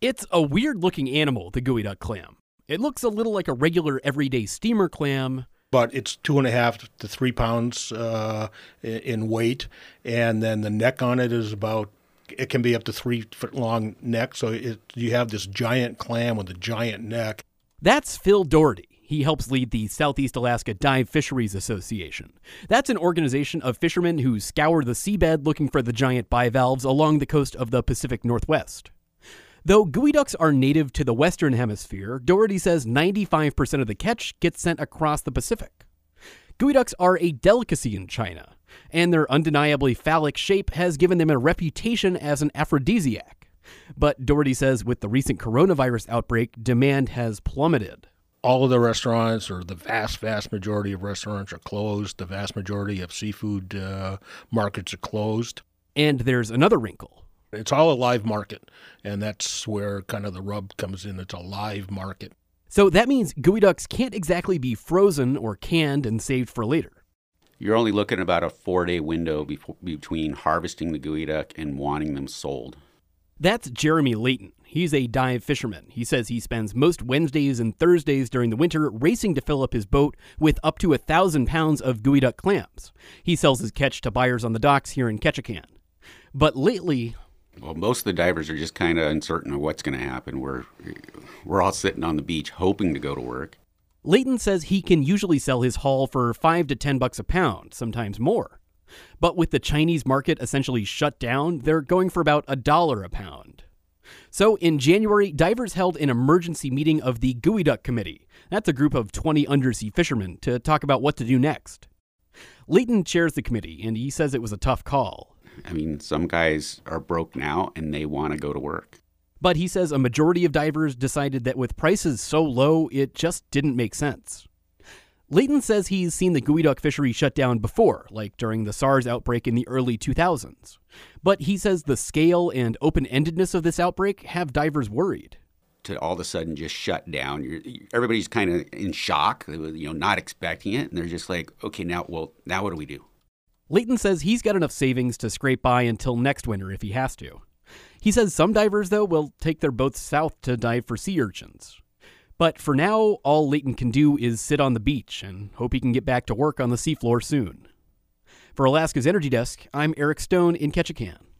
It's a weird-looking animal, the geoduck clam. It looks a little like a regular everyday steamer clam, but it's 2.5 to 3 pounds in weight, and then the neck on it is it can be up to 3-foot long neck, so you have this giant clam with a giant neck. That's Phil Doherty. He helps lead the Southeast Alaska Dive Fisheries Association. That's an organization of fishermen who scour the seabed looking for the giant bivalves along the coast of the Pacific Northwest. Though geoducks are native to the Western Hemisphere, Doherty says 95% of the catch gets sent across the Pacific. Geoducks are a delicacy in China, and their undeniably phallic shape has given them a reputation as an aphrodisiac. But Doherty says with the recent coronavirus outbreak, demand has plummeted. All of the restaurants, or the vast majority of restaurants, are closed. The vast majority of seafood markets are closed. And there's another wrinkle. It's all a live market, and that's where kind of the rub comes in. It's a live market. So that means geoducks can't exactly be frozen or canned and saved for later. You're only looking at about a 4-day window between harvesting the geoduck and wanting them sold. That's Jeremy Layton. He's a dive fisherman. He says he spends most Wednesdays and Thursdays during the winter racing to fill up his boat with up to 1,000 pounds of geoduck clams. He sells his catch to buyers on the docks here in Ketchikan. But lately... Well, most of the divers are just kind of uncertain of what's going to happen. We're all sitting on the beach hoping to go to work. Layton says he can usually sell his haul for $5 to $10 a pound, sometimes more. But with the Chinese market essentially shut down, they're going for about $1 a pound. So in January, divers held an emergency meeting of the Geoduck Committee. That's a group of 20 undersea fishermen to talk about what to do next. Layton chairs the committee, and he says it was a tough call. I mean, some guys are broke now, and they want to go to work. But he says a majority of divers decided that with prices so low, it just didn't make sense. Layton says he's seen the geoduck fishery shut down before, like during the SARS outbreak in the early 2000s. But he says the scale and open-endedness of this outbreak have divers worried. To all of a sudden just shut down, everybody's kind of in shock, not expecting it, and they're just like, okay, now what do we do? Layton says he's got enough savings to scrape by until next winter if he has to. He says some divers, though, will take their boats south to dive for sea urchins. But for now, all Layton can do is sit on the beach and hope he can get back to work on the seafloor soon. For Alaska's Energy Desk, I'm Eric Stone in Ketchikan.